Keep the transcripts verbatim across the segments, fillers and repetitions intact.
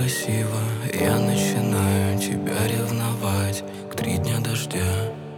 красиво. Я начинаю тебя ревновать к три дня дождя.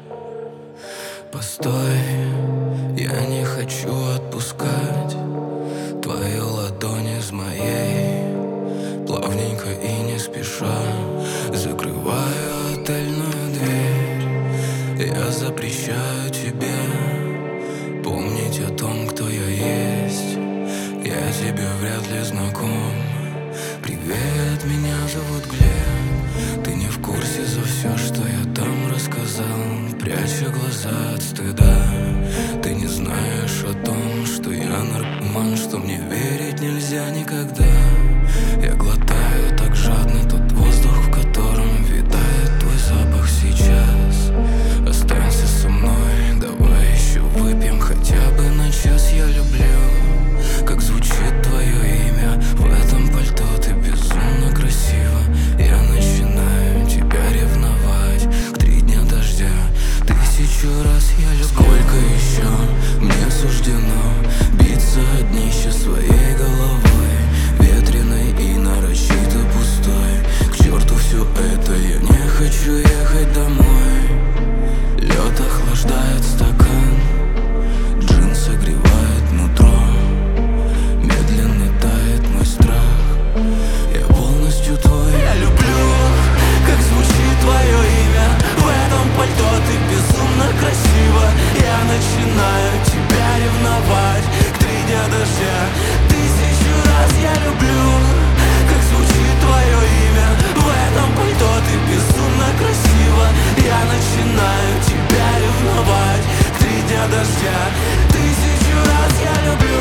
Постой, я не хочу отпускать твою ладонь из моей. Плавненько и не спеша закрываю отельную дверь. Я запрещаю тебе помнить о том, кто я есть. Я тебе вряд ли знаком. Привет, меня зовут Глеб. Ты не в курсе за все, что я там рассказал, пряча глаза от стыда. Ты не знаешь о том, что я наркоман, что мне верить нельзя никогда. Я глотаю так жадно тот воздух, в котором витает твой запах сейчас. Останься со мной, давай еще выпьем хотя бы на час. Я люблю, как звучит твое имя в этом пальто. Ты безумно красива. Я начинаю тебя ревновать к три дня дождя. Тысячу раз я люблю. Сколько еще мне суждено биться о днище своей головой, ветреной и нарочито пустой. К черту все это, я не хочу ехать домой. Лед охлаждает стакан, джин согревает нутро. Медленно тает мой страх, я полностью твой. Я люблю, как звучит твое имя в этом пальто. Ты безумно красива. Я начинаю тебя ревновать к три дня дождя. Тысячу раз я люблю, как звучит твое имя в этом пальто. Ты безумно красива. Я начинаю тебя ревновать к три дня дождя. Тысячу раз я люблю.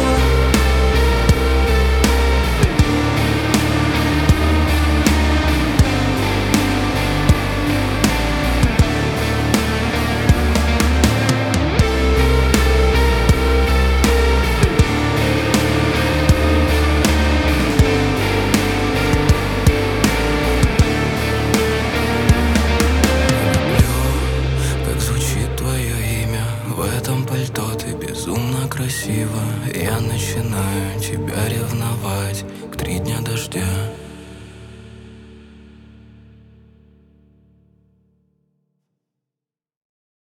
Ты безумно красива. Я начинаю тебя ревновать к три дня дождя.